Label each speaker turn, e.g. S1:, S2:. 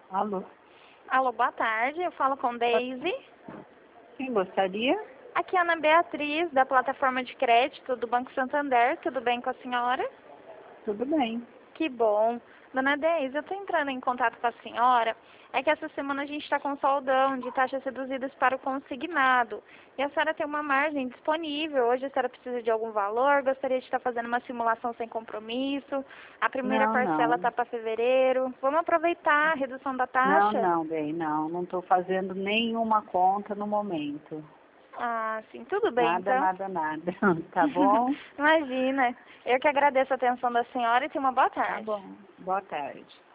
S1: Alô?
S2: Alô, boa tarde. Eu falo com Daisy.
S1: Quem gostaria?
S2: Aqui é a Ana Beatriz, da plataforma de crédito do Banco Santander. Tudo bem com a senhora?
S1: Tudo bem.
S2: Que bom. Dona Daisy, eu estou entrando em contato com a senhora. É que essa semana a gente está com soldão de taxas reduzidas para o consignado. E a senhora tem uma margem disponível. Hoje a senhora precisa de algum valor? Gostaria de estar fazendo uma simulação sem compromisso. A primeira parcela está para fevereiro. Vamos aproveitar a redução da taxa?
S1: Não estou fazendo nenhuma conta no momento.
S2: Ah, sim. Tudo bem, então.
S1: Nada. Tá bom?
S2: Imagina. Eu que agradeço a atenção da senhora e tenha uma boa
S1: Tá
S2: tarde.
S1: bom. Boa tarde.